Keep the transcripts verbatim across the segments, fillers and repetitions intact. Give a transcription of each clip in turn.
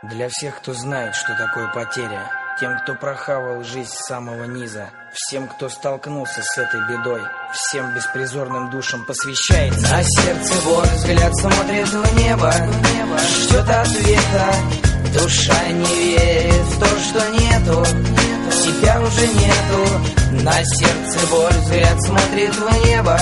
Для всех, кто знает, что такое потеря, тем, кто прохавал жизнь с самого низа, всем, кто столкнулся с этой бедой, всем беспризорным душам посвящается. На сердце боль, взгляд смотрит в небо, ждет ответа. Душа не верит в то, что нету, себя уже нету. На сердце боль, взгляд смотрит в небо,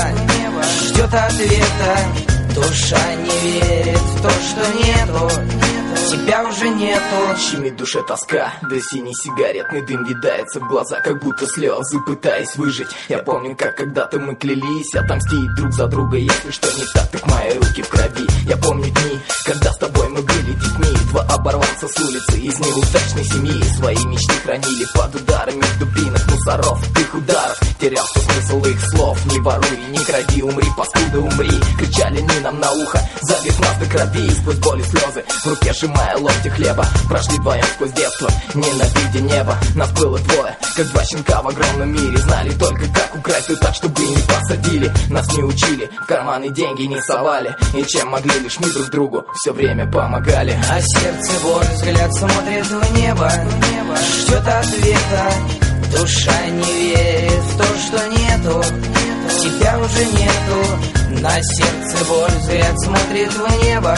ждет ответа. Душа не верит в то, что нету, тебя уже нету. Щемит душе тоска, да синий сигаретный дым видается в глаза, как будто слезы, пытаясь выжить. Я помню, как когда-то мы клялись отомстить друг за друга, если что не так, так мои руки в крови. Я помню дни, когда с тобой мы были детьми, два оборванца с улицы из неудачной семьи. Свои мечты хранили под ударами дубинок, мусоров, их ударов. Терялся смысл их слов: не воруй, не кради, умри, паскуда, умри. Кричали они нам на ухо, забив нас до крови. И сквозь боль и слезы, в руке сжимая ломти хлеба, прошли вдвоем сквозь детство, ненавидя небо. Нас было двое, как два щенка в огромном мире. Знали только, как украсть и так, чтобы не посадили. Нас не учили, в карманы деньги не совали, и чем могли, лишь мы друг другу все время помогали. А сердце боль, взгляд смотрит в небо, ждет ответа. Душа не верит в то, что нету, тебя уже нету. На сердце боль, взгляд смотрит в небо,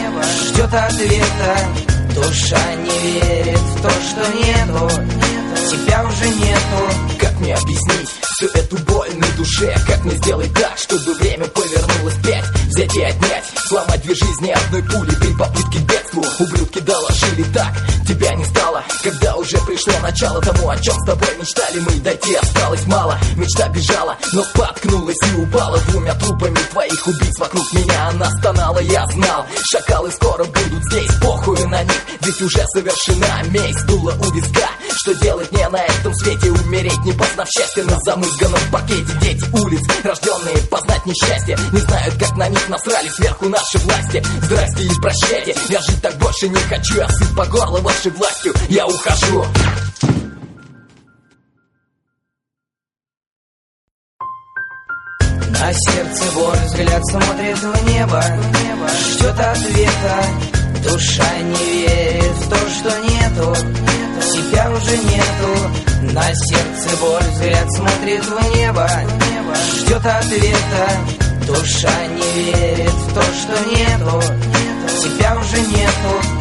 ждет ответа. Душа не верит в то, что нету, тебя уже нету. Как мне объяснить всю эту боль на душе? Как мне сделать так, чтобы время повернулось вспять? Взять и отнять, сломать две жизни одной пули при попытке к бегству. Ублюдки доложили так, тебя не стало, когда уже пришло начало тому, о чем с тобой мечтали мы. Дойти осталось мало, мечта бежала, но споткнулась и упала. Двумя трупами твоих убийц вокруг меня она стонала. Я знал, шакалы скоро будут здесь, похуй на них, ведь уже совершена месть. Дуло у виска, что делать мне на этом свете? Умереть, не познав счастья на замызганном паркете. Дети улиц, рожденные познать несчастье, не знают, как на них насрали сверху наши власти. Здрасте и прощайте, я жить так больше не хочу. Я сыт по горло вашей властью, я ухожу. На сердце боль, взгляд смотрит в небо, ждет ответа. Душа не верит в то, что нету, тебя уже нету. На сердце боль, взгляд смотрит в небо, ждет ответа. Душа не верит в то, что нету, тебя уже нету.